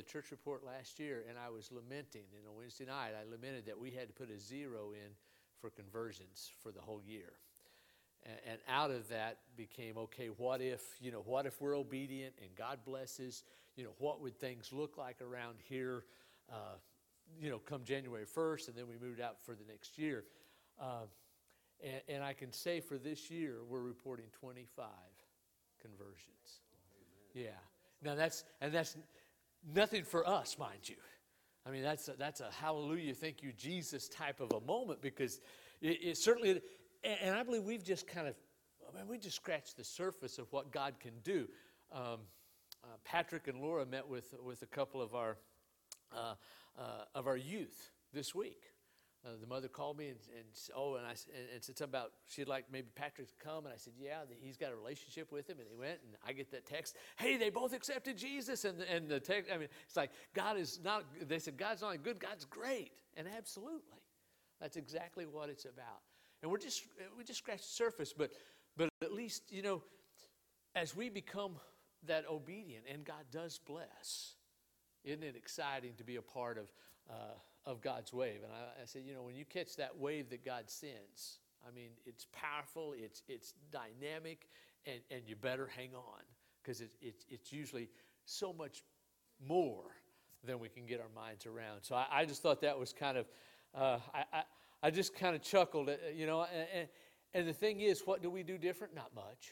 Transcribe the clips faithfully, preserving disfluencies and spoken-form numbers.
church report last year, and I was lamenting, and on Wednesday night, I lamented that we had to put a zero in for conversions for the whole year. And, and out of that became, okay, what if, you know, what if we're obedient and God blesses, you know, what would things look like around here, uh, you know, come January first, and then we moved out for the next year. Uh, and, and I can say for this year, we're reporting twenty-five conversions. Amen. Yeah. Now that's, and that's nothing for us, mind you. I mean, that's a, that's a hallelujah, thank you, Jesus type of a moment, because it, it certainly, and, and I believe we've just kind of, I mean, we just scratched the surface of what God can do. Um, uh, Patrick and Laura met with with a couple of our uh, uh, of our youth this week. Uh, the mother called me and, and oh, and I and, and said something about she'd like maybe Patrick to come, and I said, yeah, he's got a relationship with him, and he went, and I get that text, hey, they both accepted Jesus, and the, and the text, I mean, it's like God is not. They said God's not good, God's great, and absolutely, that's exactly what it's about. And we're just we just scratched the surface, but but at least you know, as we become that obedient, and God does bless, isn't it exciting to be a part of? Uh, of God's wave. And I, I said, you know, when you catch that wave that God sends, I mean, it's powerful, it's it's dynamic, and, and you better hang on, because it, it, it's usually so much more than we can get our minds around. So I, I just thought that was kind of, uh, I, I, I just kind of chuckled, at, you know, and, and, and the thing is, what do we do different? Not much.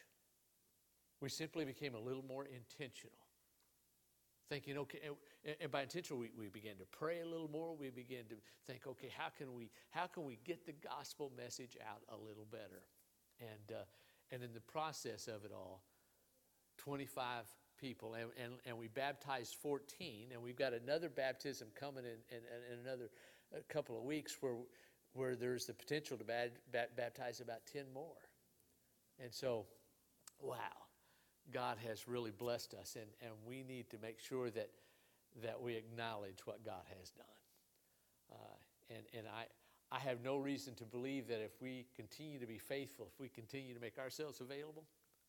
We simply became a little more intentional. Thinking, okay, and by intentional, we, we began to pray a little more. We began to think, okay, how can we how can we get the gospel message out a little better? And uh, and in the process of it all, twenty-five people, and, and, and we baptized fourteen, and we've got another baptism coming in, in, in another a couple of weeks where where there's the potential to bad, baptize about ten more. And so, wow. God has really blessed us, and, and we need to make sure that that we acknowledge what God has done. Uh, and and I, I have no reason to believe that if we continue to be faithful, if we continue to make ourselves available,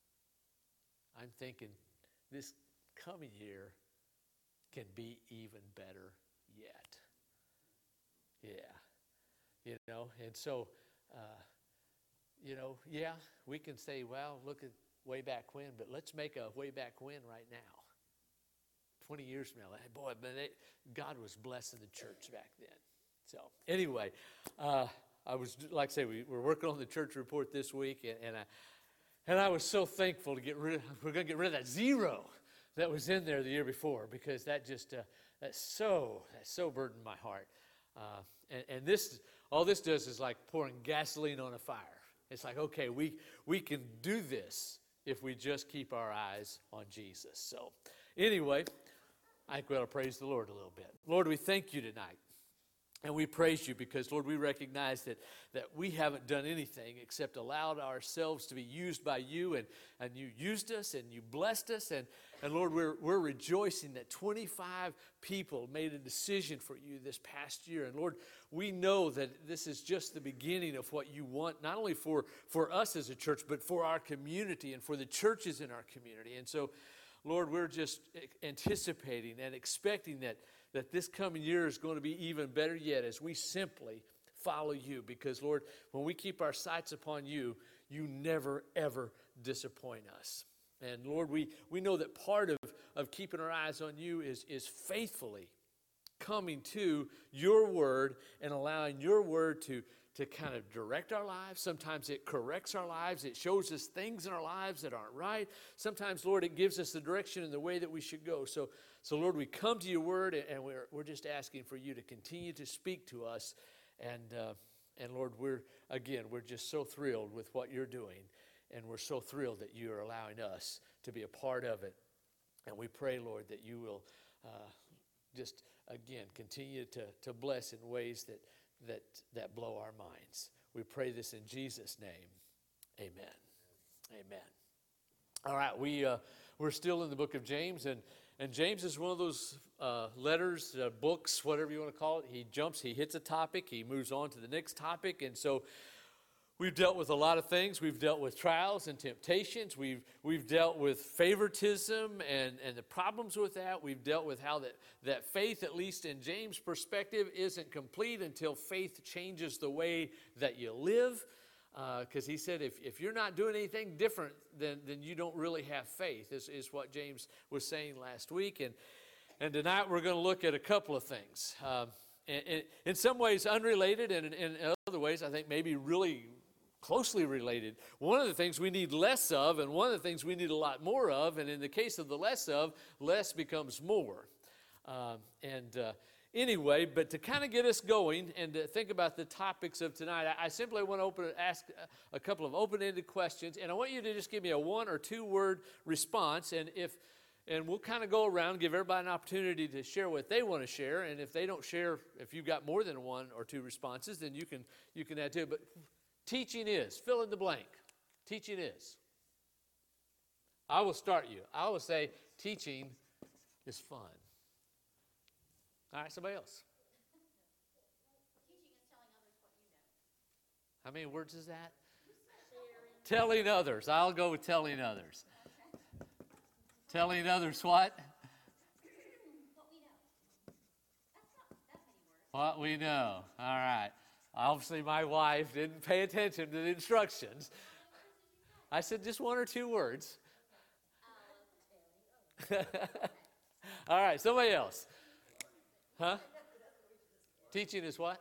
I'm thinking this coming year can be even better yet. Yeah. You know, and so, uh, you know, yeah, we can say, well, look at way back when, but let's make a way back when right now. twenty years from now, boy, but it, God was blessing the church back then. So anyway, uh, I was, like I say, we were working on the church report this week, and, and I and I was so thankful to get rid of, we're going to get rid of that zero that was in there the year before, because that just, uh, that's so, that so burdened my heart. Uh, and, and this, all this does is like pouring gasoline on a fire. It's like, okay, we we can do this if we just keep our eyes on Jesus. So anyway, I think we ought to praise the Lord a little bit. Lord, we thank you tonight. And we praise you because, Lord, we recognize that, that we haven't done anything except allowed ourselves to be used by you. And, and you used us and you blessed us. And, and Lord, we're, we're rejoicing that twenty-five people made a decision for you this past year. And Lord, we know that this is just the beginning of what you want, not only for, for us as a church, but for our community and for the churches in our community. And so, Lord, we're just anticipating and expecting that that this coming year is going to be even better yet as we simply follow you. Because, Lord, when we keep our sights upon you, you never, ever disappoint us. And, Lord, we, we know that part of, of keeping our eyes on you is, is faithfully coming to your word and allowing your word to, to kind of direct our lives. Sometimes it corrects our lives. It shows us things in our lives that aren't right. Sometimes, Lord, it gives us the direction and the way that we should go. So, so Lord, we come to your word, and we're, we're just asking for you to continue to speak to us. And, uh, and Lord, we're, again, we're just so thrilled with what you're doing. And we're so thrilled that you are allowing us to be a part of it. And we pray, Lord, that you will uh, just, again, continue to, to bless in ways that, that, that blow our minds. We pray this in Jesus' name. Amen. Amen. All right, we, uh, we're still in the book of James, and, and James is one of those uh, letters, uh, books, whatever you want to call it. He jumps, he hits a topic, he moves on to the next topic, and so We've dealt with a lot of things. We've dealt with trials and temptations. We've, we've dealt with favoritism and, and the problems with that. We've dealt with how that, that faith, at least in James' perspective, isn't complete until faith changes the way that you live. Because uh, he said, if, if you're not doing anything different, then, then you don't really have faith, is, is what James was saying last week. And, and tonight we're going to look at a couple of things. Um, in, in, in some ways unrelated, and in, in other ways I think maybe really closely related. One of the things we need less of, and one of the things we need a lot more of, and in the case of the less of, less becomes more. Um, and uh, anyway, but to kind of get us going and to think about the topics of tonight, I, I simply want to open, ask a, a couple of open-ended questions, and I want you to just give me a one or two word response, and if and we'll kind of go around, give everybody an opportunity to share what they want to share, and if they don't share, if you've got more than one or two responses, then you can you can add to it. But teaching is, fill in the blank. Teaching is. I will start you. I will say teaching is fun. All right, somebody else. Teaching is telling others what you know. How many words is that? Telling others. I'll go with telling others. Okay. Telling others what? What we know. That's not that many words. What we know. All right. Obviously, my wife didn't pay attention to the instructions. I said just one or two words. All right, somebody else. Huh? Teaching is what?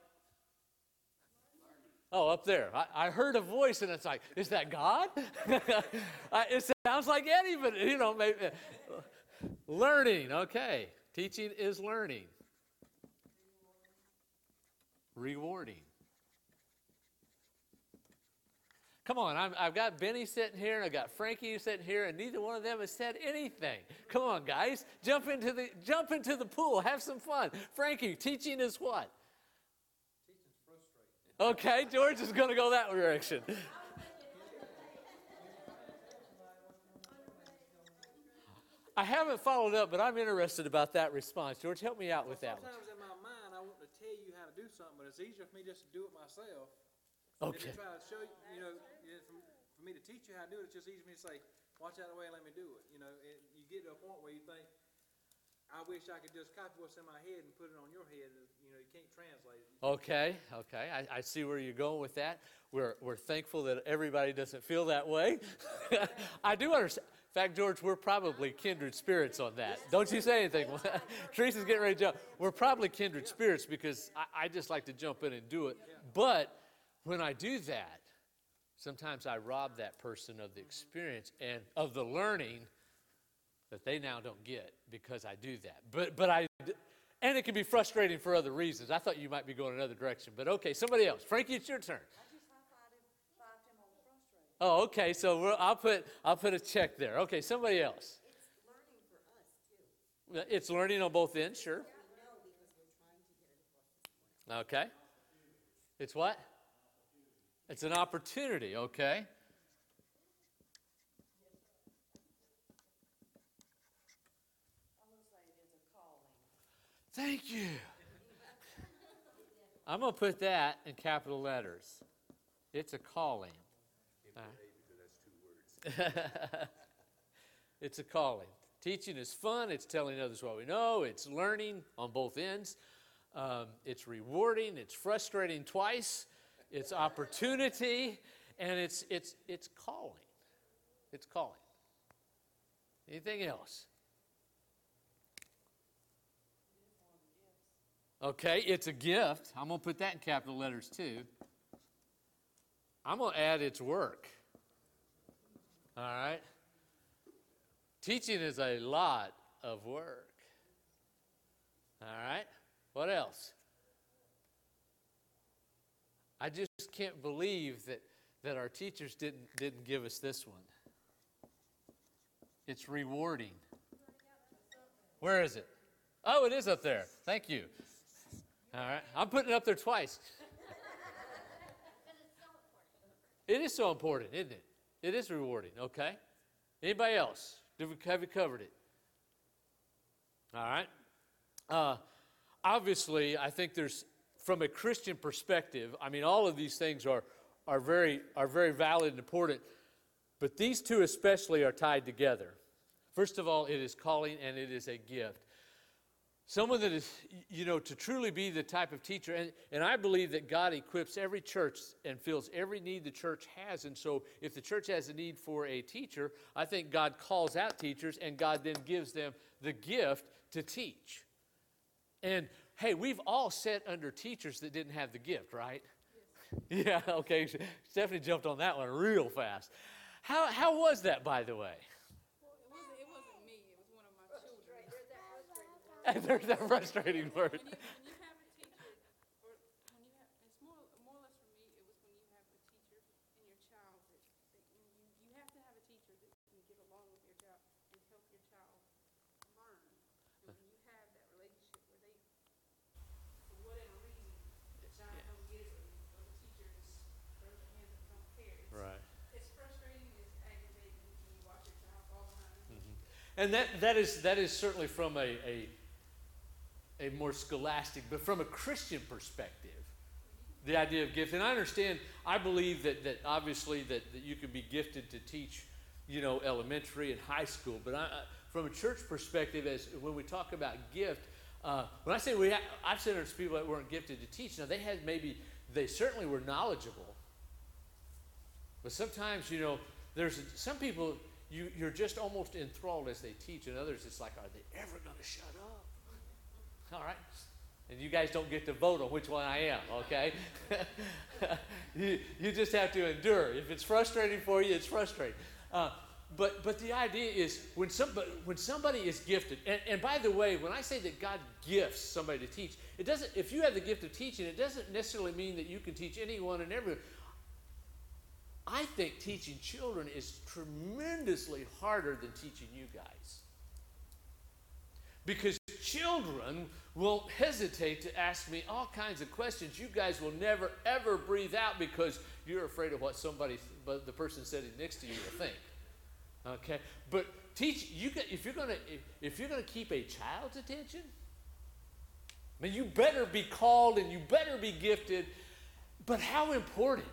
Oh, up there. I, I heard a voice, and it's like, is that God? I, it sounds like Eddie, but, you know, maybe. Learning, okay. Teaching is learning. Rewarding. Come on, I'm, I've got Benny sitting here, and I've got Frankie sitting here, and neither one of them has said anything. Come on, guys, jump into the jump into the pool, have some fun. Frankie, teaching is what? Teaching's frustrating. Okay, George is going to go that direction. I haven't followed up, but I'm interested about that response. George, help me out with well, that one. Sometimes in my mind, I want to tell you how to do something, but it's easier for me just to do it myself. Okay. If I try to show you, you know, for, for me to teach you how to do it, it's just easier for me to say, watch out of the way and let me do it. You know, and you get to a point where you think, I wish I could just copy what's in my head and put it on your head. You know, you can't translate it. Okay, okay. I, I see where you're going with that. We're, we're thankful that everybody doesn't feel that way. I do understand. In fact, George, we're probably kindred spirits on that. Don't you say anything. Teresa's getting ready to jump. We're probably kindred spirits because I, I just like to jump in and do it. But when I do that, sometimes I rob that person of the experience and of the learning that they now don't get because I do that. But but I, and it can be frustrating for other reasons. I thought you might be going another direction. But okay, somebody else. Frankie, it's your turn. Oh, okay. So we're, I'll put I'll put a check there. Okay, somebody else. It's learning for us too. It's learning on both ends, sure. We know because we're trying to get it across this morning. Okay. It's what? It's an opportunity, okay. I'm going to say it is a calling. Thank you. I'm going to put that in capital letters. It's a calling. Right. It's a calling. Teaching is fun. It's telling others what we know. It's learning on both ends. Um, it's rewarding. It's frustrating twice. It's opportunity, and it's it's it's calling. It's calling. Anything else? Okay, it's a gift. I'm going to put that in capital letters too. I'm going to add it's work. All right? Teaching is a lot of work. All right? What else? I just can't believe that, that our teachers didn't, didn't give us this one. It's rewarding. Where is it? Oh, it is up there. Thank you. All right. I'm putting it up there twice. It is so important, isn't it? It is rewarding, okay? Anybody else? Have we, have we covered it? All right. Uh, obviously, I think there's, from a Christian perspective, I mean, all of these things are, are very are very valid and important, but these two especially are tied together. First of all, it is calling and it is a gift. Someone that is, you know, to truly be the type of teacher, and, and I believe that God equips every church and fills every need the church has. And so if the church has a need for a teacher, I think God calls out teachers and God then gives them the gift to teach. And hey, we've all sat under teachers that didn't have the gift, right? Yes. Yeah, okay. Stephanie jumped on that one real fast. How how was that, by the way? And there's that frustrating word. When you, when you have a teacher, or when you have, it's more, more or less for me, it was when you have a teacher and your child, that, that you, you have to have a teacher that can get along with your child and help your child learn. And when you have that relationship where they, for whatever reason, the child don't get it, or the, or the teacher just throws their hands up and don't care. It's, Right. It's frustrating, it's aggravating when you watch your child fall behind. Mm-hmm. And that that is that is certainly from a, a a more scholastic, but from a Christian perspective, the idea of gift. And I understand, I believe that, that obviously that, that you can be gifted to teach, you know, elementary and high school. But I, from a church perspective, as when we talk about gift, uh, when I say we, ha- I've said there's people that weren't gifted to teach. Now they had maybe, they certainly were knowledgeable. But sometimes, you know, there's some people, you, you're just almost enthralled as they teach, and others it's like, are they ever going to shut up? All right. And you guys don't get to vote on which one I am, okay? you, you just have to endure. If it's frustrating for you, it's frustrating. Uh, but but the idea is when somebody, when somebody is gifted, and, and by the way, when I say that God gifts somebody to teach, it doesn't, if you have the gift of teaching, it doesn't necessarily mean that you can teach anyone and everyone. I think teaching children is tremendously harder than teaching you guys. Because children will hesitate to ask me all kinds of questions. You guys will never, ever breathe out because you're afraid of what somebody, but the person sitting next to you will think. Okay? But teach, you get, if you're going to if, if you're going to keep a child's attention, I mean, you better be called and you better be gifted. But how important?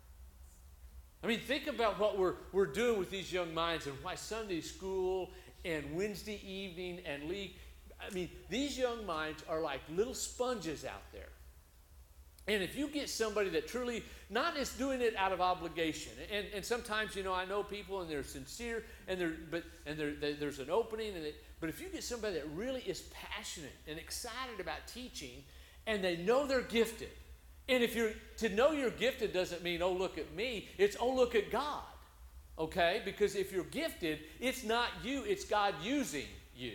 I mean, think about what we're, we're doing with these young minds and why Sunday school and Wednesday evening and league. I mean, these young minds are like little sponges out there. And if you get somebody that truly, not is doing it out of obligation, and, and sometimes, you know, I know people and they're sincere, and they're, but and they're, they, there's an opening, and it, but if you get somebody that really is passionate and excited about teaching, and they know they're gifted, and if you're, to know you're gifted doesn't mean, oh, look at me, it's, oh, look at God, okay? Because if you're gifted, it's not you, it's God using you.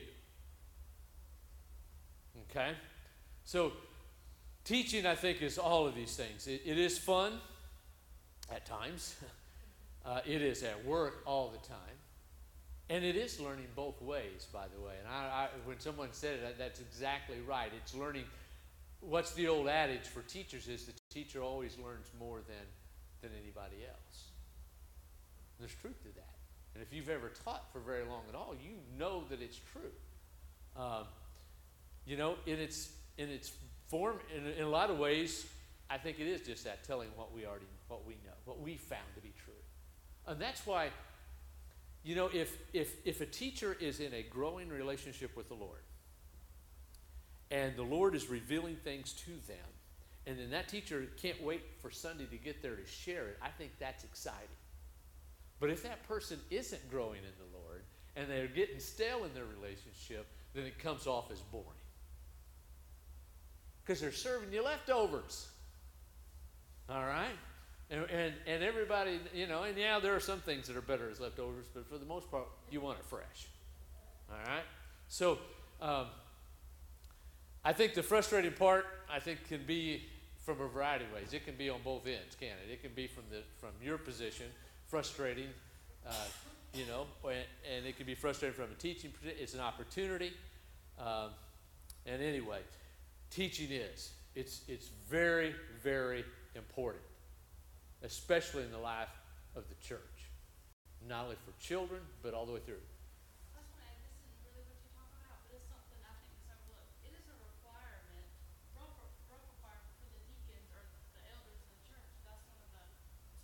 Okay? So, teaching, I think, is all of these things. It, it is fun at times. uh, it is at work all the time. And it is learning both ways, by the way. And I, I, when someone said it, that's exactly right. It's learning. What's the old adage for teachers is the teacher always learns more than, than anybody else. There's truth to that. And if you've ever taught for very long at all, you know that it's true. Um, You know, in its in its form, in, in a lot of ways, I think it is just that, telling what we already, what we know, what we found to be true. And that's why, you know, if if if a teacher is in a growing relationship with the Lord, and the Lord is revealing things to them, and then that teacher can't wait for Sunday to get there to share it, I think that's exciting. But if that person isn't growing in the Lord, and they're getting stale in their relationship, then it comes off as boring. Because they're serving you leftovers. All right? And, and and everybody, you know, and yeah, there are some things that are better as leftovers, but for the most part, you want it fresh. All right? So, um, I think the frustrating part, I think, can be from a variety of ways. It can be on both ends, can it? It can be from the from your position, frustrating, uh, you know, and, and it can be frustrating from a teaching. It's an opportunity. Um, and anyway, teaching is. It's, it's very, very important, especially in the life of the church. Not only for children, but all the way through. I just want to add, this isn't really what you're talking about, but it's something I think is overlooked. It is a requirement, rope, rope requirement for the deacons or the elders in the church. That's one of the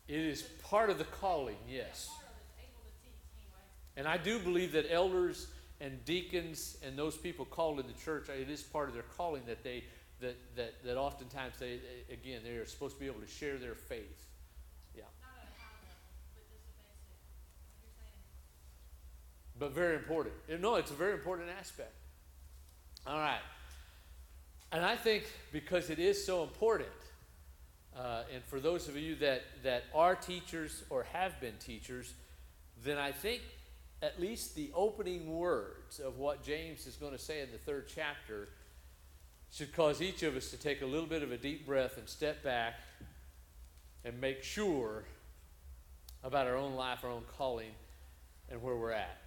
It is part of the calling, yes. Part of it's able to teach anyway. And I do believe that elders and deacons and those people called in the church, it is part of their calling that they, that, that, that oftentimes they, again, they are supposed to be able to share their faith. Yeah. Not at a high level, but just a basic, like you're saying. But very important. No, it's a very important aspect. All right. And I think because it is so important, uh, and for those of you that, that are teachers or have been teachers, then I think at least the opening words of what James is going to say in the third chapter should cause each of us to take a little bit of a deep breath and step back and make sure about our own life, our own calling, and where we're at.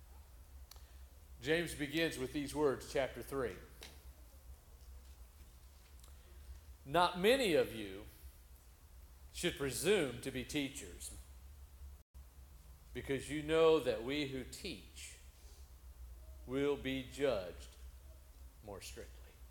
James begins with these words, chapter three. Not many of you should presume to be teachers, because you know that we who teach will be judged more strictly.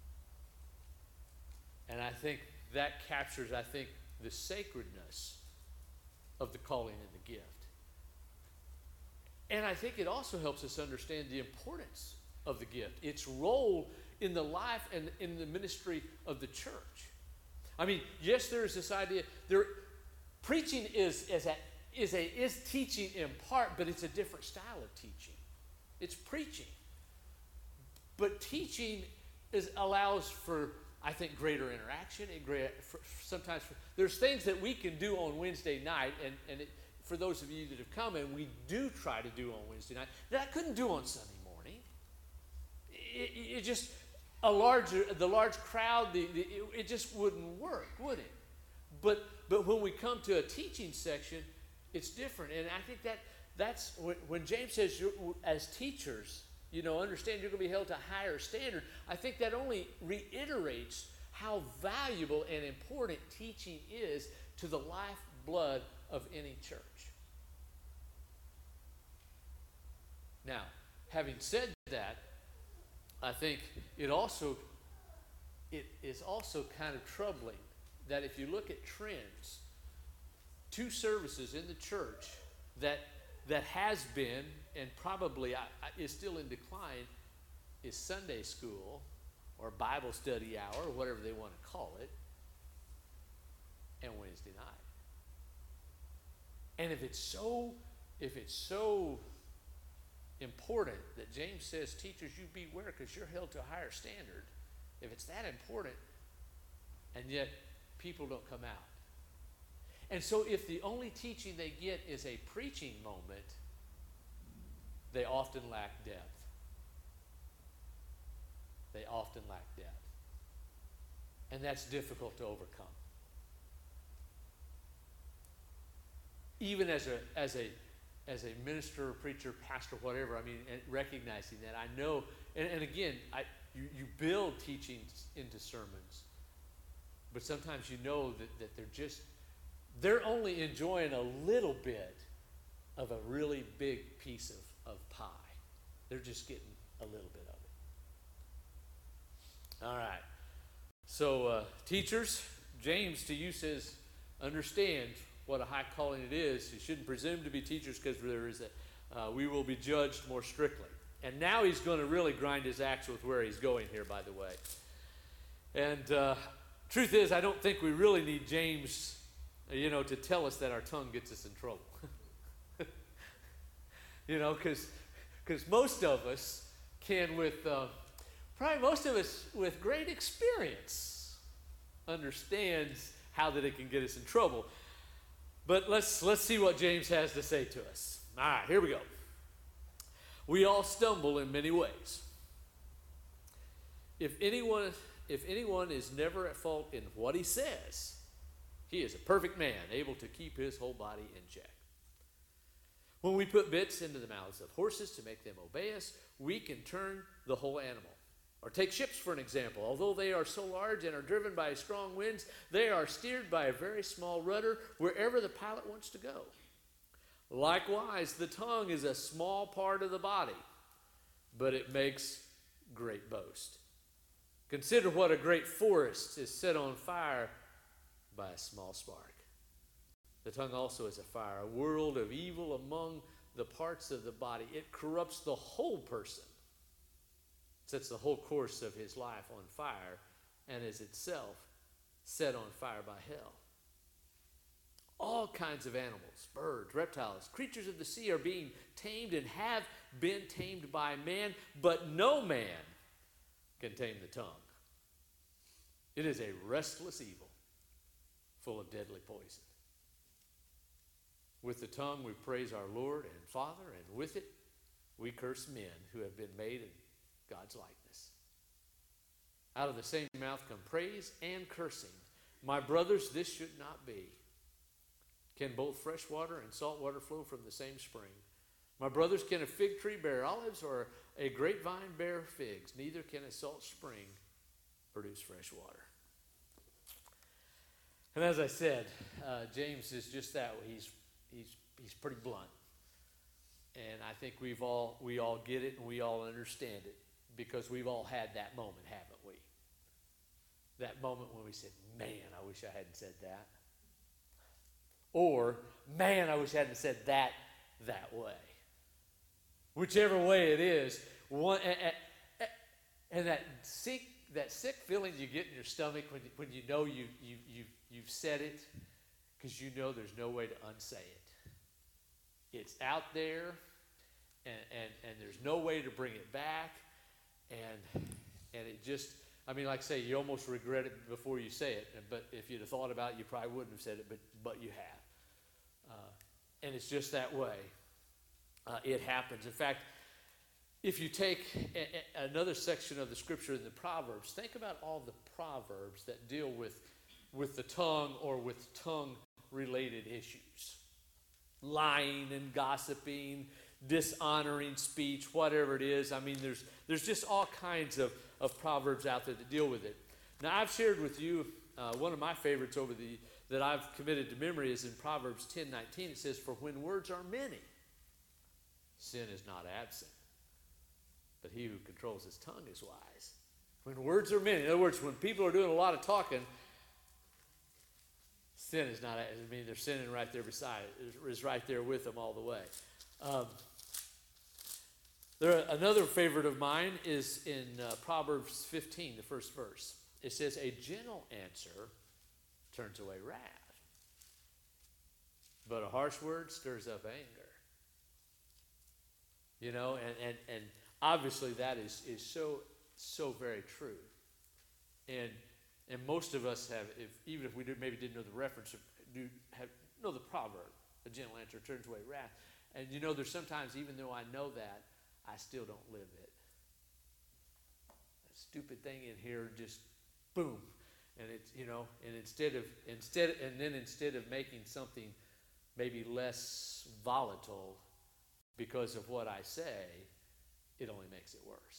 And I think that captures, I think, the sacredness of the calling and the gift. And I think it also helps us understand the importance of the gift, its role in the life and in the ministry of the church. I mean, yes, there is this idea, there, preaching is, is, a, is, a, is teaching in part, but it's a different style of teaching. It's preaching. But teaching is, allows for, I think, greater interaction. And great, for, sometimes for, there's things that we can do on Wednesday night, and, and it, for those of you that have come, and we do try to do on Wednesday night, that I couldn't do on Sunday morning. It, it just, a larger, the large crowd, the, the, it, it just wouldn't work, would it? But, but when we come to a teaching section, it's different. And I think that that's, when, when James says, you're, as teachers, you know, understand you're going to be held to a higher standard, I think that only reiterates how valuable and important teaching is to the lifeblood of any church. Now, having said that, I think it also, it is also kind of troubling that if you look at trends, two services in the church that that has been and probably I, I, is still in decline is Sunday school or Bible study hour, or whatever they want to call it, and Wednesday night. And if it's so, if it's so important that James says, teachers, you beware because you're held to a higher standard, if it's that important, and yet people don't come out. And so if the only teaching they get is a preaching moment, they often lack depth. They often lack depth. And that's difficult to overcome. Even as a as a as a minister, preacher, pastor, whatever, I mean, and recognizing that, I know, and, and again, I you, you build teachings into sermons, but sometimes you know that, that they're just, they're only enjoying a little bit of a really big piece of, of pie. They're just getting a little bit of it. All right. So, uh, teachers, James to you says, understand what a high calling it is. You shouldn't presume to be teachers because there is a, uh, we will be judged more strictly. And now he's going to really grind his axe with where he's going here, by the way. And uh, truth is, I don't think we really need James, you know, to tell us that our tongue gets us in trouble. You know, because because most of us can, with uh, probably most of us with great experience, understands how that it can get us in trouble. But let's let's see what James has to say to us. All right, here we go. We all stumble in many ways. If anyone if anyone is never at fault in what he says, he is a perfect man, able to keep his whole body in check. When we put bits into the mouths of horses to make them obey us, we can turn the whole animal. Or take ships for an example. Although they are so large and are driven by strong winds, they are steered by a very small rudder wherever the pilot wants to go. Likewise, the tongue is a small part of the body, but it makes great boast. Consider what a great forest is set on fire by a small spark. The tongue also is a fire, a world of evil among the parts of the body. It corrupts the whole person, sets the whole course of his life on fire, and is itself set on fire by hell. All kinds of animals, birds, reptiles, creatures of the sea are being tamed and have been tamed by man, but no man can tame the tongue. It is a restless evil, full of deadly poison. With the tongue we praise our Lord and Father, and with it we curse men who have been made in God's likeness. Out of the same mouth come praise and cursing. My brothers, this should not be. Can both fresh water and salt water flow from the same spring? My brothers, can a fig tree bear olives or a grapevine bear figs? Neither can a salt spring produce fresh water. And as I said, uh, James is just that way. He's, he's, he's pretty blunt. And I think we've all, we all get it and we all understand it because we've all had that moment, haven't we? That moment when we said, man, I wish I hadn't said that. Or, man, I wish I hadn't said that that way. Whichever way it is, one, and, and, and that sick, that sick feeling you get in your stomach when, when you know you, you, you, you've said it, because you know there's no way to unsay it. It's out there, and, and, and there's no way to bring it back, and, and it just, I mean, like I say, you almost regret it before you say it, but if you'd have thought about it, you probably wouldn't have said it, but, but you have. Uh, and it's just that way. Uh, it happens. In fact, if you take a, a, another section of the scripture in the Proverbs, think about all the Proverbs that deal with, with the tongue or with tongue-related issues. Lying and gossiping, dishonoring speech, whatever it is. I mean, there's, there's just all kinds of, of Proverbs out there that deal with it. Now, I've shared with you uh, one of my favorites over the that I've committed to memory is in Proverbs ten nineteen. It says, for when words are many, sin is not absent, but he who controls his tongue is wise. When words are many, in other words, when people are doing a lot of talking, sin is not, I mean, they're sinning right there beside it, is right there with them all the way. Um, there, another favorite of mine is in uh, Proverbs fifteen, the first verse. It says, a gentle answer turns away wrath, but a harsh word stirs up anger. You know, and, and, and obviously that is, is so, so very true. And and most of us have, if, even if we did, maybe didn't know the reference, do have, know the proverb, a gentle answer turns away wrath. And you know, there's sometimes, even though I know that, I still don't live it. That stupid thing in here just, boom. And it's, you know, and instead of, instead, and then instead of making something maybe less volatile because of what I say, it only makes it worse.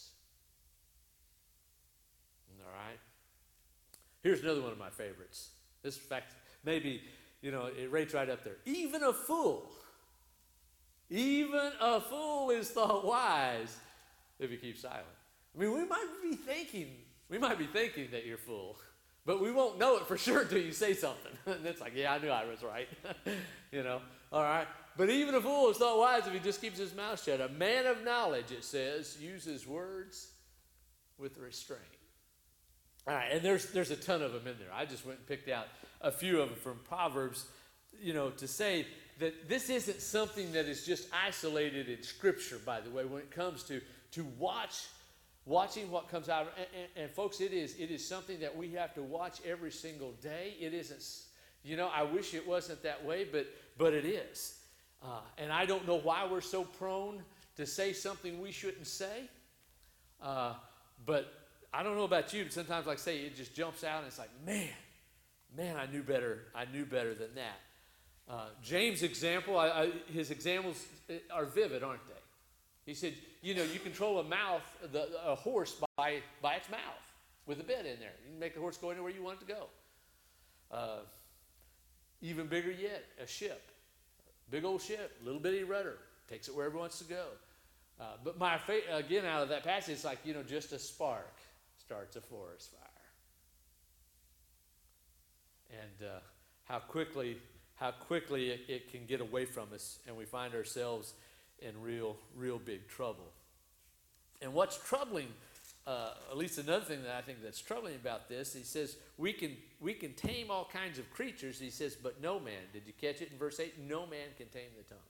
All right? Here's another one of my favorites. This fact, maybe, you know, it rates right up there. Even a fool, even a fool is thought wise if he keeps silent. I mean, we might be thinking, we might be thinking that you're full, but we won't know it for sure until you say something. And it's like, yeah, I knew I was right. You know, all right. But even a fool is thought wise if he just keeps his mouth shut. A man of knowledge, it says, uses words with restraint. All right, and there's there's a ton of them in there. I just went and picked out a few of them from Proverbs, you know, to say that this isn't something that is just isolated in Scripture, by the way, when it comes to, to watch watching what comes out. And, and, and folks, it is it is something that we have to watch every single day. It isn't, you know, I wish it wasn't that way, but but it is. Uh, and I don't know why we're so prone to say something we shouldn't say. Uh, but I don't know about you, but sometimes, like I say, it just jumps out and it's like, man, man, I knew better. I knew better than that. Uh, James' example, I, I, his examples are vivid, aren't they? He said, you know, you control a mouth, the, a horse by, by its mouth with a bit in there. You can make the horse go anywhere you want it to go. Uh, even bigger yet, a ship. Big old ship, little bitty rudder, takes it wherever it wants to go. Uh, but my fa- again, out of that passage, it's like, you know, just a spark starts a forest fire. And uh, how quickly, how quickly it, it can get away from us, and we find ourselves in real, real big trouble. And what's troubling, uh, at least another thing that I think that's troubling about this, he says we can we can tame all kinds of creatures. He says, but no man. Did you catch it in verse eight? No man can tame the tongue.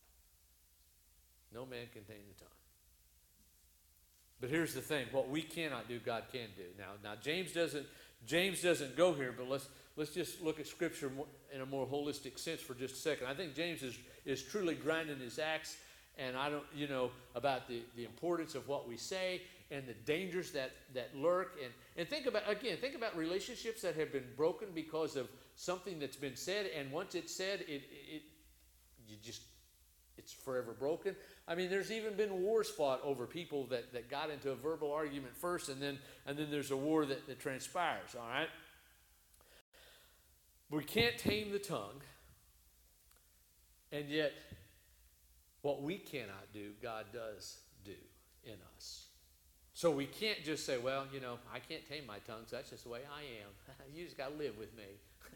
No man can tame the tongue. But here's the thing: what we cannot do, God can do. Now, now James doesn't James doesn't go here, but let's let's just look at Scripture more, in a more holistic sense for just a second. I think James is is truly grinding his axe, and I don't, you know, about the, the importance of what we say and the dangers that, that lurk. And, and think about, again, think about relationships that have been broken because of something that's been said, and once it's said, it, it you just, it's forever broken. I mean, there's even been wars fought over people that, that got into a verbal argument first, and then and then there's a war that, that transpires, all right? We can't tame the tongue, and yet what we cannot do, God does do in us. So we can't just say, well, you know, I can't tame my tongue, so that's just the way I am. You just got to live with me.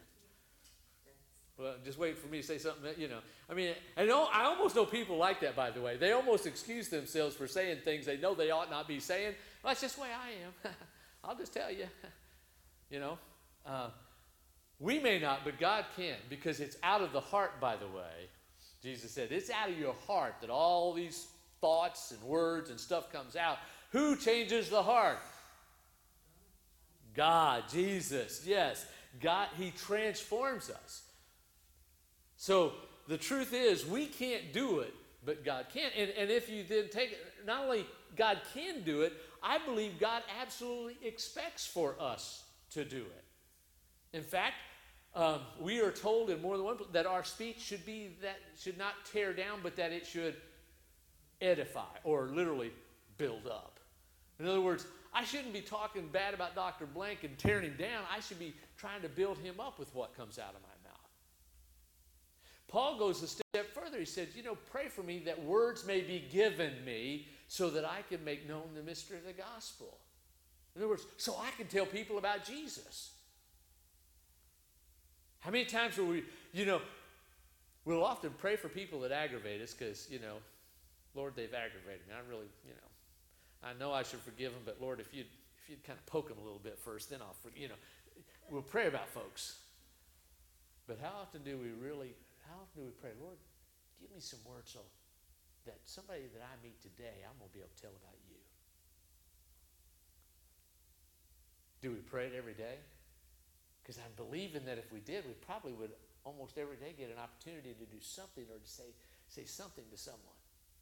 Well, just wait for me to say something that, you know. I mean, I know I almost know people like that, by the way. They almost excuse themselves for saying things they know they ought not be saying. Well, that's just the way I am. I'll just tell you. You know. Uh, we may not, but God can, because it's out of the heart, by the way. Jesus said, it's out of your heart that all these thoughts and words and stuff comes out. Who changes the heart? God, Jesus, yes. God, he transforms us. So the truth is, we can't do it, but God can. And, and if you then take it, not only God can do it, I believe God absolutely expects for us to do it. In fact, um, we are told in more than one place that our speech should be that should not tear down, but that it should edify, or literally build up. In other words, I shouldn't be talking bad about Doctor Blank and tearing him down. I should be trying to build him up with what comes out of my mouth. Paul goes a step further. He says, you know, pray for me that words may be given me so that I can make known the mystery of the gospel. In other words, so I can tell people about Jesus. How many times will we, you know, we'll often pray for people that aggravate us because, you know, Lord, they've aggravated me. I really, you know, I know I should forgive them, but Lord, if you'd, if you'd kind of poke them a little bit first, then I'll forgive, you know. We'll pray about folks. But how often do we really, how often do we pray, Lord, give me some words so that somebody that I meet today, I'm going to be able to tell about you. Do we pray it every day? Because I'm believing that if we did, we probably would almost every day get an opportunity to do something or to say, say something to someone.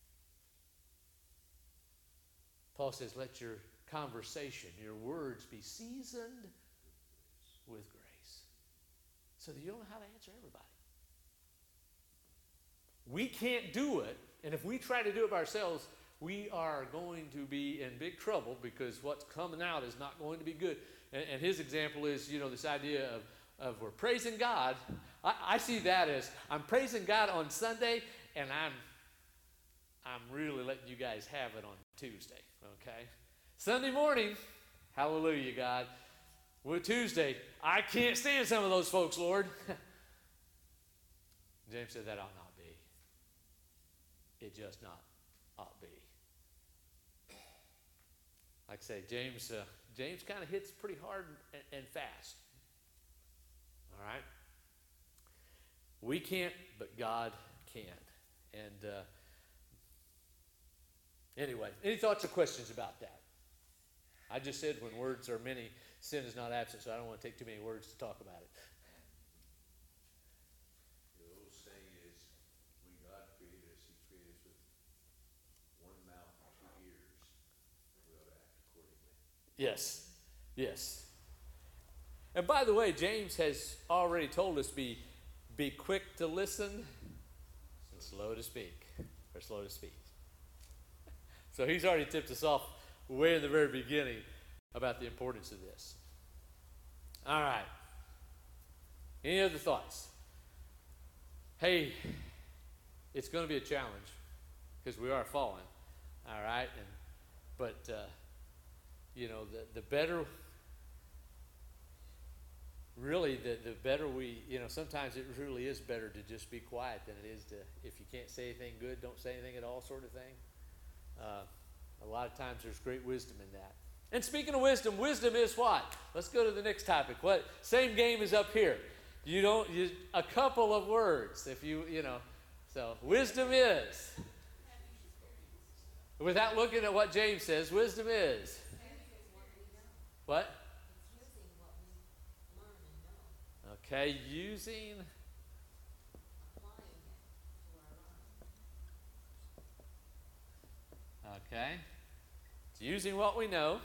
Paul says, let your conversation, your words be seasoned with grace. So that you'll know how to answer everybody. We can't do it, and if we try to do it by ourselves, we are going to be in big trouble because what's coming out is not going to be good. And, and his example is, you know, this idea of, of we're praising God. I, I see that as I'm praising God on Sunday, and I'm I'm really letting you guys have it on Tuesday, okay? Sunday morning, hallelujah, God. Well, Tuesday, I can't stand some of those folks, Lord. James said that ought not be. It just not ought be. Like I say, James, uh, James kind of hits pretty hard and, and fast. All right? We can't, but God can. And uh, anyway, any thoughts or questions about that? I just said when words are many, sin is not absent, so I don't want to take too many words to talk about it. The old saying is, when God created us, he created us with one mouth and two ears. We ought to act accordingly. Yes, yes. And by the way, James has already told us be be quick to listen and slow to speak, or slow to speak. So he's already tipped us off way in the very beginning about the importance of this. All right. Any other thoughts? Hey, it's going to be a challenge because we are fallen. All right, and but uh, you know the the better really, the, the better we, you know, sometimes it really is better to just be quiet than it is to, if you can't say anything good, don't say anything at all, sort of thing. Uh, a lot of times there's great wisdom in that. And speaking of wisdom, wisdom is what? Let's go to the next topic. What? Same game is up here. You don't, you, a couple of words, if you, you know. So, wisdom is. Without looking at what James says, wisdom is. What? Okay, using. Okay. It's using what we know.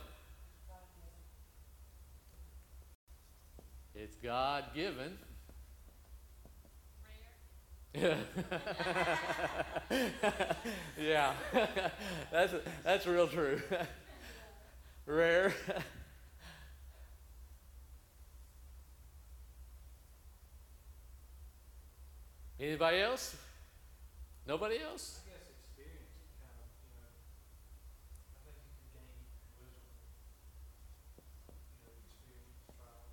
It's God given. Yeah, that's that's real true. Rare. Anybody else? Nobody else? I guess experience is kind of, you know, I think you can gain wisdom from, you know, experience, trials.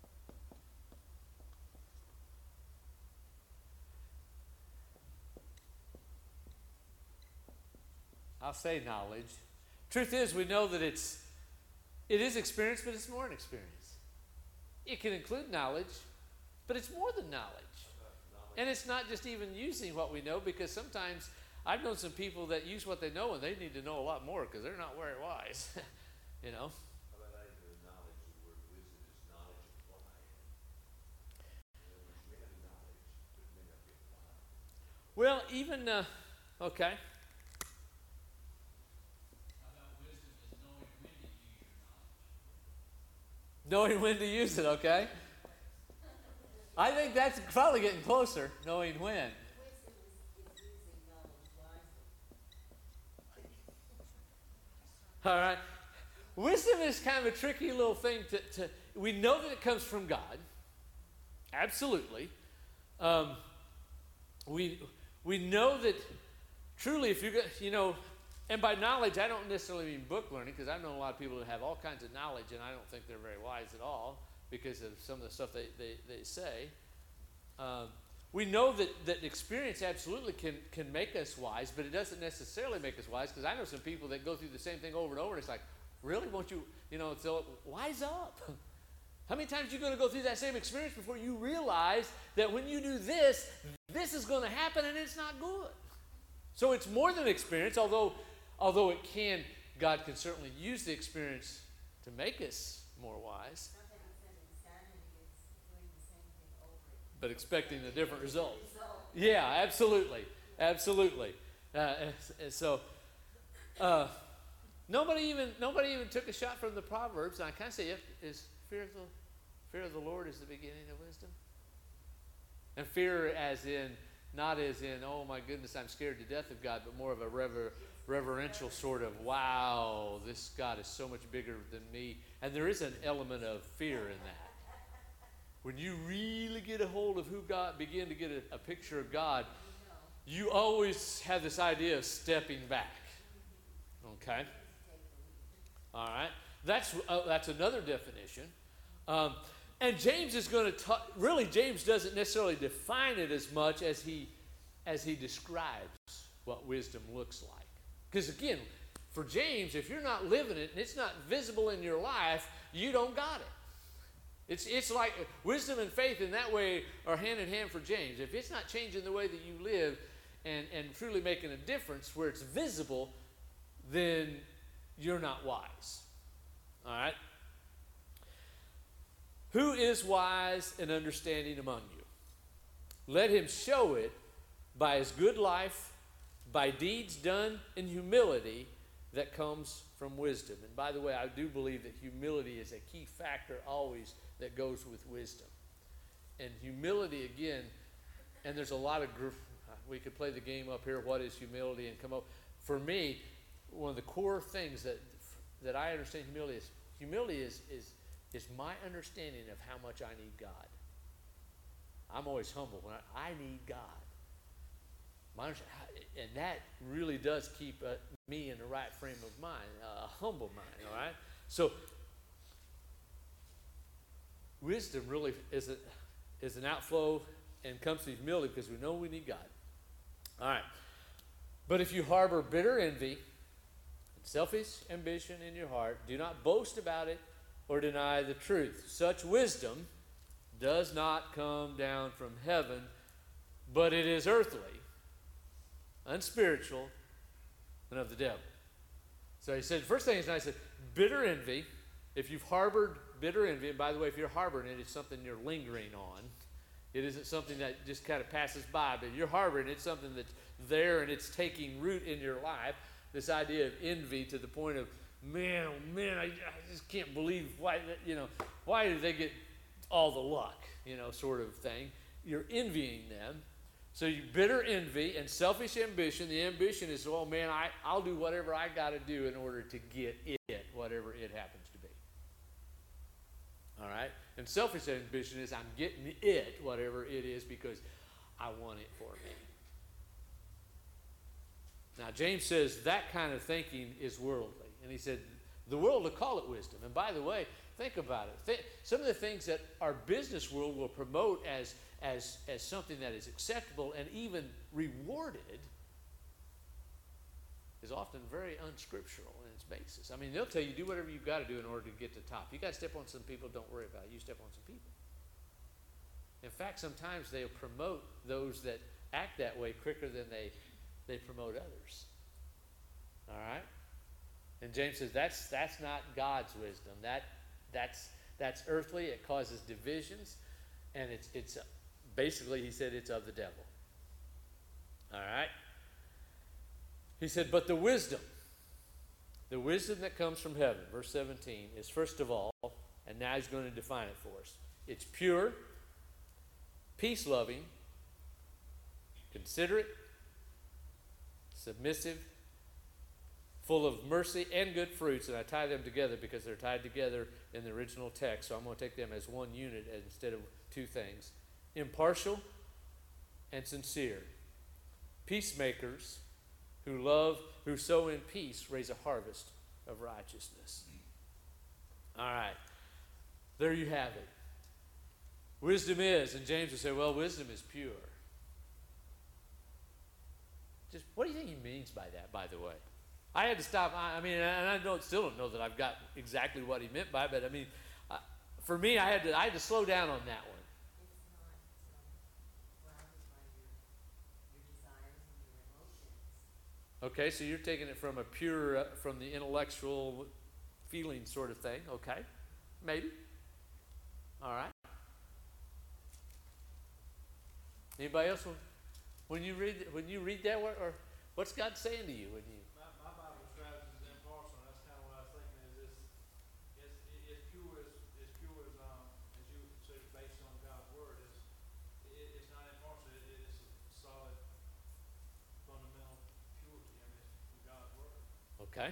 I'll say knowledge. Truth is, we know that it's it is experience, but it's more than experience. It can include knowledge, but it's more than knowledge. And it's not just even using what we know, because sometimes I've known some people that use what they know and they need to know a lot more because they're not very wise. You know? How about I the knowledge, the word wisdom is knowledge applied. In other words, we have knowledge, but it may not be applied. Well, even, uh, okay. How about wisdom is knowing when to use your knowledge? Knowing when to use it, okay? I think that's probably getting closer, knowing when. Wisdom is, is using knowledge wisely. All right. Wisdom is kind of a tricky little thing to, to we know that it comes from God. Absolutely. Um, we, we know that truly if you're, you know, and by knowledge, I don't necessarily mean book learning, because I know a lot of people that have all kinds of knowledge, and I don't think they're very wise at all because of some of the stuff they, they, they say. Um, we know that, that experience absolutely can, can make us wise, but it doesn't necessarily make us wise, because I know some people that go through the same thing over and over, and it's like, really, won't you, you know, so wise up. How many times are you going to go through that same experience before you realize that when you do this, this is going to happen and it's not good? So it's more than experience, although, although it can, God can certainly use the experience to make us more wise. Not that it's an insanity, it's doing the same thing over again. But expecting a different result. Result. Yeah, absolutely, absolutely. Uh, and so, uh, nobody even nobody even took a shot from the Proverbs. And I kind of say, is fear of the fear of the Lord is the beginning of wisdom. And fear, as in not as in, oh my goodness, I'm scared to death of God, but more of a rever, reverential sort of, wow, this God is so much bigger than me. And there is an element of fear in that. When you really get a hold of who God, begin to get a, a picture of God, you always have this idea of stepping back. Okay? All right? That's, uh, that's another definition. Um, and James is going to talk, really James doesn't necessarily define it as much as he, as he describes what wisdom looks like. Because again, for James, if you're not living it and it's not visible in your life, you don't got it. It's, it's like wisdom and faith in that way are hand in hand for James. If it's not changing the way that you live and, and truly making a difference where it's visible, then you're not wise. All right? Who is wise and understanding among you? Let him show it by his good life, by deeds done in humility that comes from wisdom. And by the way, I do believe that humility is a key factor always that goes with wisdom. And humility, again, and there's a lot of, gr- we could play the game up here, what is humility, and come up. For me, one of the core things that that I understand humility is, humility is, is, is my understanding of how much I need God. I'm always humble when I, I need God. My, and that really does keep uh, me in the right frame of mind, uh, a humble mind, all right? So, wisdom really is, a, is an outflow and comes to humility because we know we need God. All right. But if you harbor bitter envy and selfish ambition in your heart, do not boast about it or deny the truth. Such wisdom does not come down from heaven, but it is earthly, unspiritual, and of the devil. So he said, first thing is, I said, bitter envy. If you've harbored bitter envy, and by the way, if you're harboring it, it's something you're lingering on. It isn't something that just kind of passes by, but you're harboring it, it's something that's there and it's taking root in your life. This idea of envy to the point of, man, oh man, I, I just can't believe why, you know, why did they get all the luck, you know, sort of thing. You're envying them. So you bitter envy and selfish ambition. The ambition is, oh man, I, I'll do whatever I got to do in order to get it, whatever it happens to be. All right? And selfish ambition is, I'm getting it, whatever it is, because I want it for me. Now, James says that kind of thinking is worldly. And he said, the world will call it wisdom. And by the way, think about it. Th- some of the things that our business world will promote as, as, as something that is acceptable and even rewarded is often very unscriptural in its basis. I mean, they'll tell you, do whatever you've got to do in order to get to the top. You got to step on some people, don't worry about it. You step on some people. In fact, sometimes they'll promote those that act that way quicker than they, they promote others. All right? And James says that's that's not God's wisdom. That that's that's earthly. It causes divisions, and it's it's basically, he said, it's of the devil. All right. He said, but the wisdom, the wisdom that comes from heaven, verse seventeen, is first of all, and now he's going to define it for us. It's pure, peace-loving, considerate, submissive, full of mercy and good fruits, and I tie them together because they're tied together in the original text, so I'm going to take them as one unit instead of two things. Impartial and sincere. Peacemakers who love, who sow in peace, raise a harvest of righteousness. All right. There you have it. Wisdom is, and James will say, well, wisdom is pure. Just, what do you think he means by that, by the way? I had to stop. I, I mean, and I don't, still don't know that I've got exactly what he meant by it, but I mean, uh, for me, I had to, I had to slow down on that one. It's not, um, clouded by your, your desires and your emotions. Okay, so you're taking it from a pure, uh, from the intellectual feeling sort of thing. Okay, maybe. All right. Anybody else? When, when you read, when you read that, or, or what's God saying to you when you? My, my Bible describes it as impartial, and that's kind of what I was thinking is this, it's, it- it's pure as, as pure as, um, as you would consider based on God's word. It's, it, it's not impartial, it, it's a solid, fundamental purity, I mean, it's from God's word. Okay.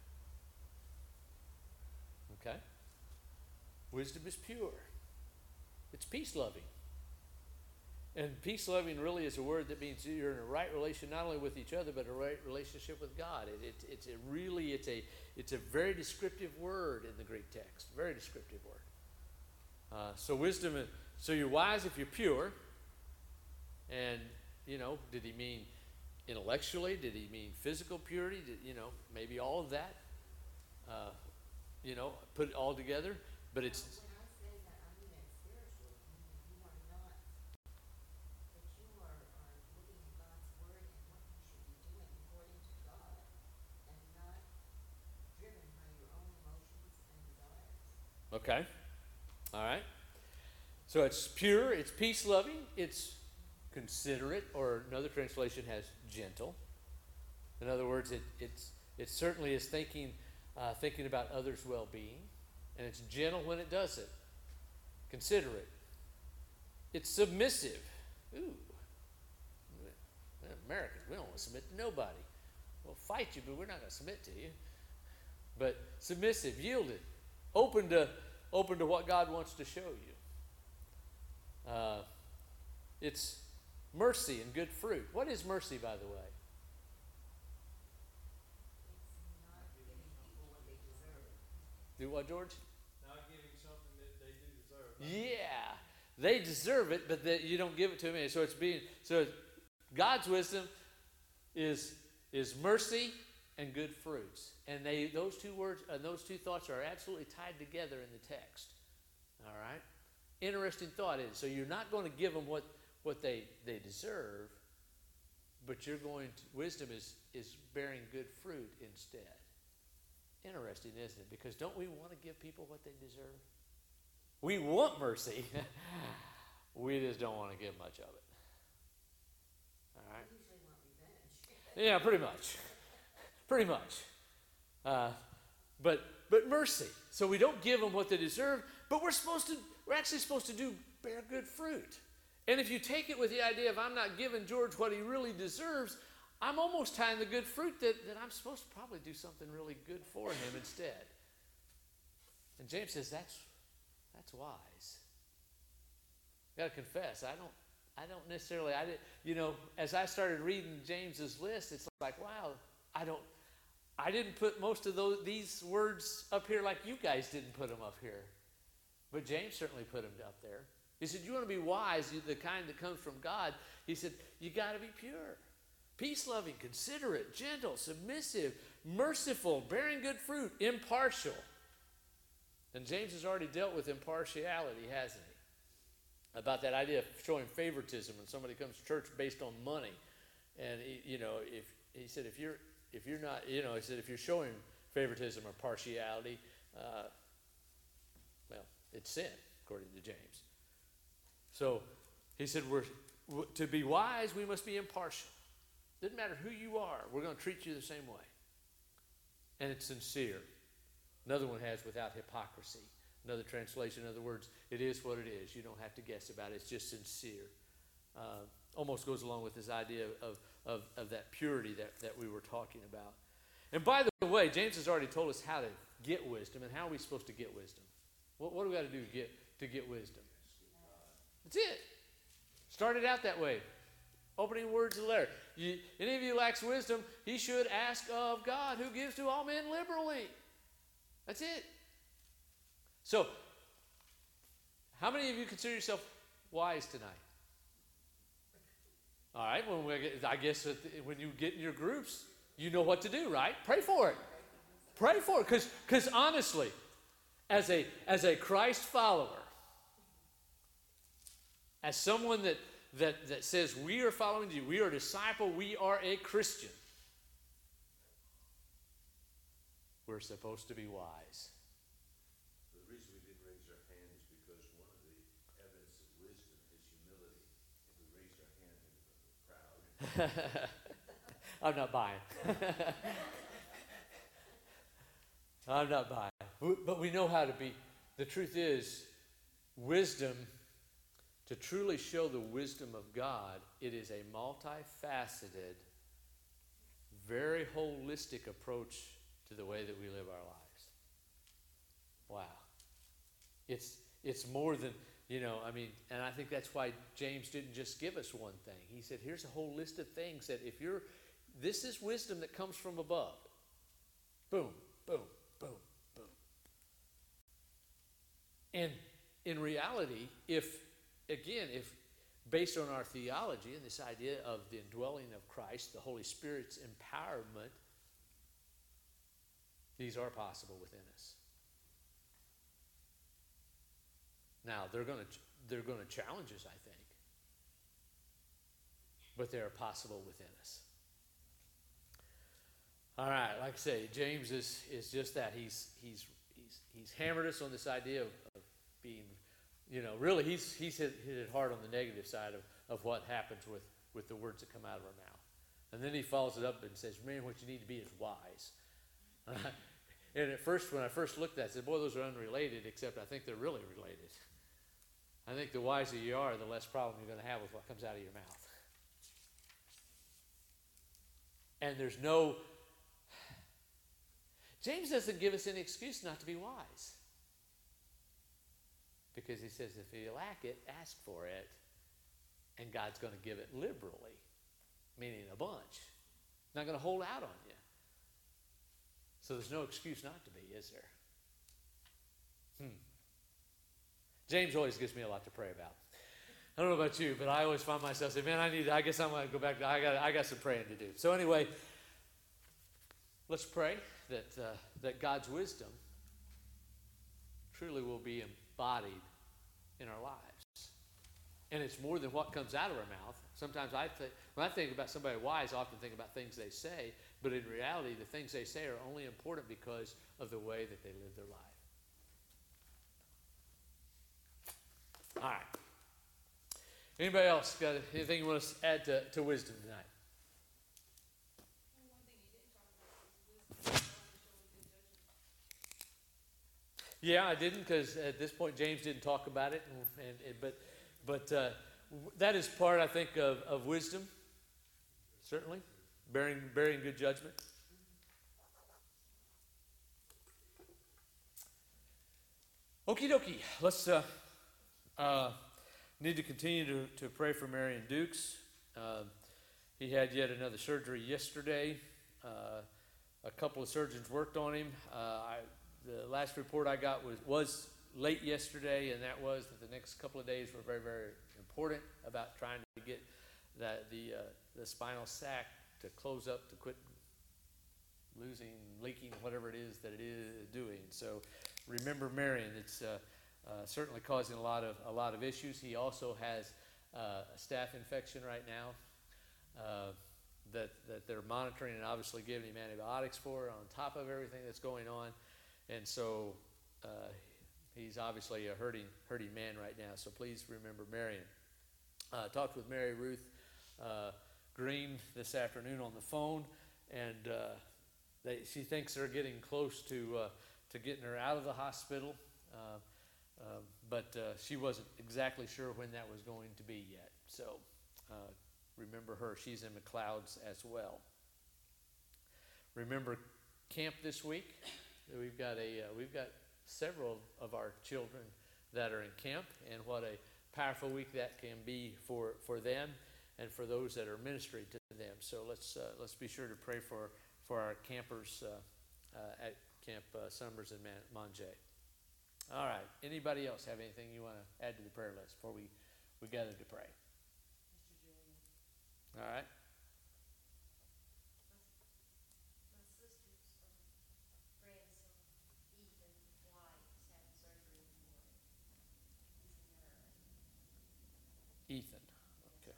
Okay. Wisdom is pure. It's peace-loving. And peace-loving really is a word that means you're in a right relation not only with each other, but a right relationship with God. It, it, it's a really, it's a, it's a very descriptive word in the Greek text. Very descriptive word. Uh, so wisdom, is, so you're wise if you're pure. And, you know, did he mean intellectually? Did he mean physical purity? Did, you know, maybe all of that. Uh, you know, put it all together. But it's, When I say that, I mean it spiritually, meaning you are not, that you are, are looking at God's word and what you should be doing according to God, and not driven by your own emotions and desires. okay. All right. So it's pure, it's peace-loving, it's considerate, or another translation has gentle. In other words, it, it's, it certainly is thinking, uh, thinking about others' well-being. And it's gentle when it does it. Considerate. It's submissive. Ooh. We're Americans, we don't want to submit to nobody. We'll fight you, but we're not going to submit to you. But submissive, yielded, open to open to what God wants to show you. Uh, it's mercy and good fruit. What is mercy, by the way? It's not giving people what they deserve. Do what, George? Not giving something that they do deserve. Yeah, they deserve it, but that you don't give it to them. So it's being so God's wisdom is is mercy and good fruits, and they those two words and those two thoughts are absolutely tied together in the text. All right, interesting thought is so you're not going to give them what what they they deserve, but you're going to wisdom is is bearing good fruit instead. Interesting, isn't it? Because don't we want to give people what they deserve? We want mercy. We just don't want to give much of it. All right? We usually want revenge. Yeah, pretty much. Pretty much. Uh, but but mercy. So we don't give them what they deserve, but we're supposed to, we're actually supposed to do bear good fruit. And if you take it with the idea of I'm not giving George what he really deserves, I'm almost tying the good fruit that, that I'm supposed to probably do something really good for him instead. And James says that's that's wise. Gotta confess, I don't I don't necessarily I did you know, as I started reading James's list, it's like, wow, I don't I didn't put most of those these words up here like you guys didn't put them up here. But James certainly put them up there. He said, you want to be wise, the kind that comes from God. He said, you got to be pure. Peace-loving, considerate, gentle, submissive, merciful, bearing good fruit, impartial. And James has already dealt with impartiality, hasn't he? About that idea of showing favoritism when somebody comes to church based on money. And, he, you know, if he said, if you're, if you're not, you know, he said, if you're showing favoritism or partiality, uh, well, it's sin, according to James. So he said, we're, to be wise, we must be impartial. Doesn't matter who you are, we're going to treat you the same way. And it's sincere. Another one has without hypocrisy. Another translation, in other words, it is what it is. You don't have to guess about it. It's just sincere. Uh, almost goes along with this idea of, of, of that purity that, that we were talking about. And by the way, James has already told us how to get wisdom and how are we supposed to get wisdom. What, what do we got to do to get, to get wisdom? That's it. Started out that way. Opening words of the letter. You, any of you lacks wisdom, he should ask of God, who gives to all men liberally. That's it. So, how many of you consider yourself wise tonight? All right. When we get, I guess when you get in your groups, you know what to do, right? Pray for it. Pray for it, because because honestly, as a as a Christ follower, as someone that. That, that says we are following you, we are a disciple, we are a Christian. We're supposed to be wise. The reason we didn't raise our hand is because one of the evidence of wisdom is humility. If we raised our hand, we would be proud. I'm not buying. I'm not buying. But we know how to be. The truth is, wisdom. To truly show the wisdom of God, it is a multifaceted, very holistic approach to the way that we live our lives. Wow. It's it's more than, you know, I mean, and I think that's why James didn't just give us one thing. He said, here's a whole list of things that if you're, this is wisdom that comes from above. Boom, boom, boom, boom. And in reality, if Again, if based on our theology and this idea of the indwelling of Christ, the Holy Spirit's empowerment, these are possible within us. Now, they're going to they're going to challenge us, I think, but they are possible within us. All right, like I say, James is is just that. He's he's he's he's hammered us on this idea of, of being. You know, really, he's he's hit, hit it hard on the negative side of, of what happens with, with the words that come out of our mouth. And then he follows it up and says, man, what you need to be is wise. And at first, when I first looked at it, I said, boy, those are unrelated, except I think they're really related. I think the wiser you are, the less problem you're going to have with what comes out of your mouth. And there's no... James doesn't give us any excuse not to be wise. Because he says if you lack it, ask for it, and God's going to give it liberally, meaning a bunch. Not going to hold out on you. So there's no excuse not to be, is there? Hmm. James always gives me a lot to pray about. I don't know about you, but I always find myself saying, man, I need, I guess I'm going to go back to, I got, I got some praying to do. So anyway, let's pray that, uh, that God's wisdom truly will be embodied in our lives. And it's more than what comes out of our mouth. Sometimes I think, when I think about somebody wise, I often think about things they say, but in reality, the things they say are only important because of the way that they live their life. All right. Anybody else got anything you want to add to, to wisdom tonight? Well, one thing you didn't talk about was wisdom. Showing good judgment. Yeah, I didn't because at this point James didn't talk about it, and, and, and but but uh, w- that is part, I think, of, of wisdom. Certainly, bearing bearing good judgment. Okie dokie. Let's uh, uh, need to continue to, to pray for Marion Dukes. Uh, he had yet another surgery yesterday. Uh, a couple of surgeons worked on him. Uh, I, the last report I got was, was late yesterday, and that was that the next couple of days were very, very important about trying to get that the uh, the spinal sac to close up, to quit losing, leaking, whatever it is that it is doing. So remember Marion. It's uh, uh, certainly causing a lot of a lot of issues. He also has uh, a staph infection right now uh, that that they're monitoring and obviously giving him antibiotics for on top of everything that's going on. And so uh, he's obviously a hurting hurting man right now. So please remember Marion. Uh, talked with Mary Ruth uh, Green this afternoon on the phone, and uh, they, she thinks they're getting close to uh, to getting her out of the hospital, uh, uh, but uh, she wasn't exactly sure when that was going to be yet. So uh, remember her; she's in McLeod's as well. Remember camp this week. We've got a uh, we've got several of our children that are in camp, and what a powerful week that can be for, for them and for those that are ministering to them. So let's uh, let's be sure to pray for for our campers uh, uh, at Camp uh, Summers and Man- Monjay. All right. Anybody else have anything you want to add to the prayer list before we, we gather to pray? Mister Julian. All right. My sister's um, grandson, Ethan White, is having surgery in the morning. He's a nurse. Ethan. Okay.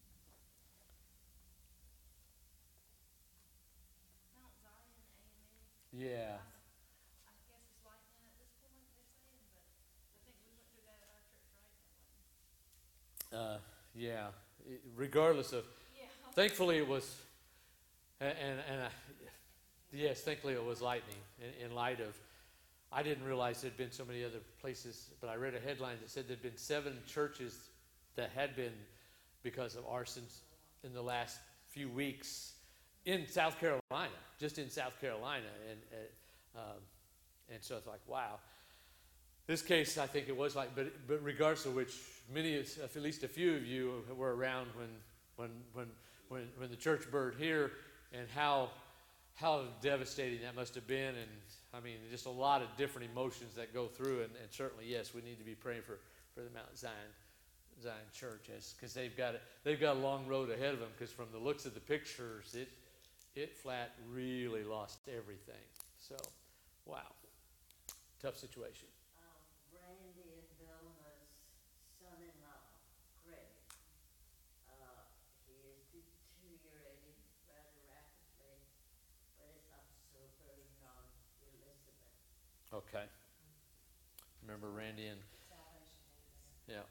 Mount Zion A M E. Yeah. I guess it's lightning at this point, they're saying, but I think we went through that at our church, right? That wasn't- Uh, yeah. It- regardless of, Yeah. thankfully it was, and and, and I, yes, thankfully it was lightning. In, in light of, I didn't realize there'd been so many other places, but I read a headline that said there'd been seven churches that had been because of arsons in the last few weeks in South Carolina, just in South Carolina, and uh, um, and so it's like, wow. This case, I think it was like, but but regardless of which, many, at least a few of you were around when when when when when the church burned here, and how how devastating that must have been, and I mean, just a lot of different emotions that go through, and, and certainly, yes, we need to be praying for, for the Mount Zion Zion Church, because they've got a, they've got a long road ahead of them. Because from the looks of the pictures, it it flat really lost everything. So, wow, tough situation. Um, Randy and Velma's son-in-law, Greg, uh, he is deteriorating rather rapidly, but it's also a burden on Elizabeth. Okay. Remember Randy and yeah.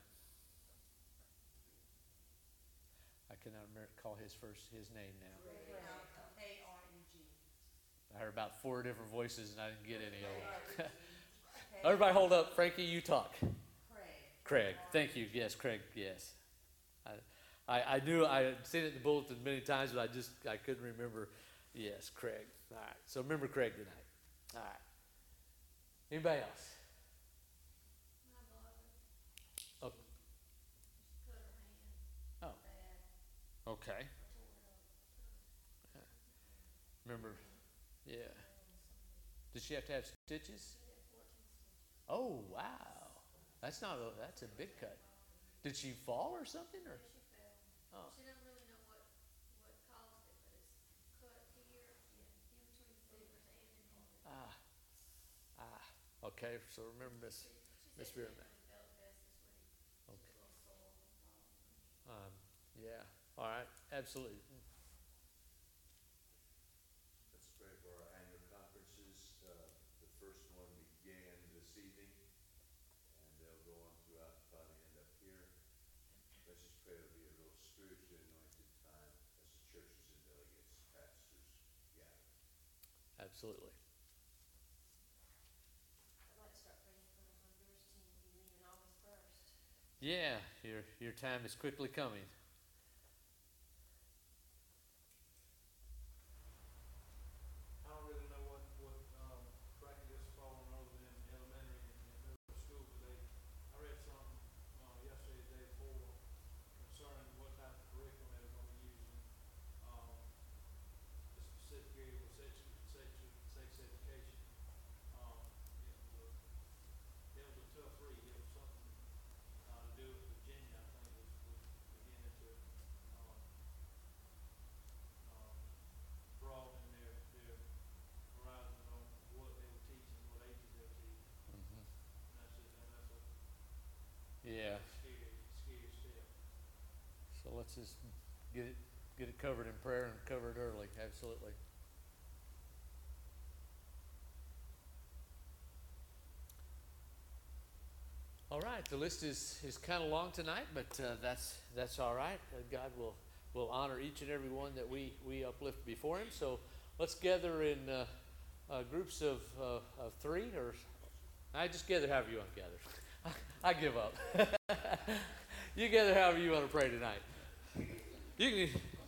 I cannot remember, call his first his name now. A R E G. I heard about four different voices and I didn't get any of them. Everybody hold up. Frankie, you talk. Craig. Craig. Thank you. Yes, Craig. Yes. I, I, I knew I had seen it in the bulletin many times, but I just I couldn't remember. Yes, Craig. All right. So remember Craig tonight. All right. Anybody else? My mother, Oh, she cut her hand oh. bad, Okay. tore it up. Remember? Yeah. Did she have to have stitches? She had fourteen stitches. Oh, wow. That's not, a that's a big cut. Did she fall or something, or? She fell. Oh, She doesn't really know what, what caused it, but it's cut here, in, in between the fingers and in here. ah, ah, okay, so remember Miss, She, she Miss said she Vera. hadn't really felt it best this week. Just Okay. a little sore from falling. Um, yeah, all right, absolutely. Let's pray for our annual conferences. Uh, the first one began this evening, and they'll go on throughout, probably end up here. Let's just pray it'll be a real spiritually anointed time as the churches and delegates, pastors gather. Absolutely. I'd like to start praying for the Honduras team to be leaving August first. Yeah, your, your time is quickly coming. I don't really know what, what, um, bracket this fall on other than elementary and, and middle school, but they, I read something, uh, yesterday, the day before, concerning what type of curriculum they were gonna be using. Um, the specific area was sex, sex, sex education. Um, it was, it was a tough read, it was something, uh, to do with Virginia, I think, was, was beginning to, um, um, broaden their, their horizons on what they were teaching, what ages they were teaching. Mhm. And that's just, and that's a Yeah, scary, scary step. so let's just get it, get it covered in prayer and cover it early, absolutely. All right, the list is, is kind of long tonight, but uh, that's, that's all right. Uh, God will, will honor each and every one that we, we uplift before Him. So let's gather in uh, uh, groups of, uh, of three, or I just gather however you want to gather. I give up. You gather however you want to pray tonight. You can.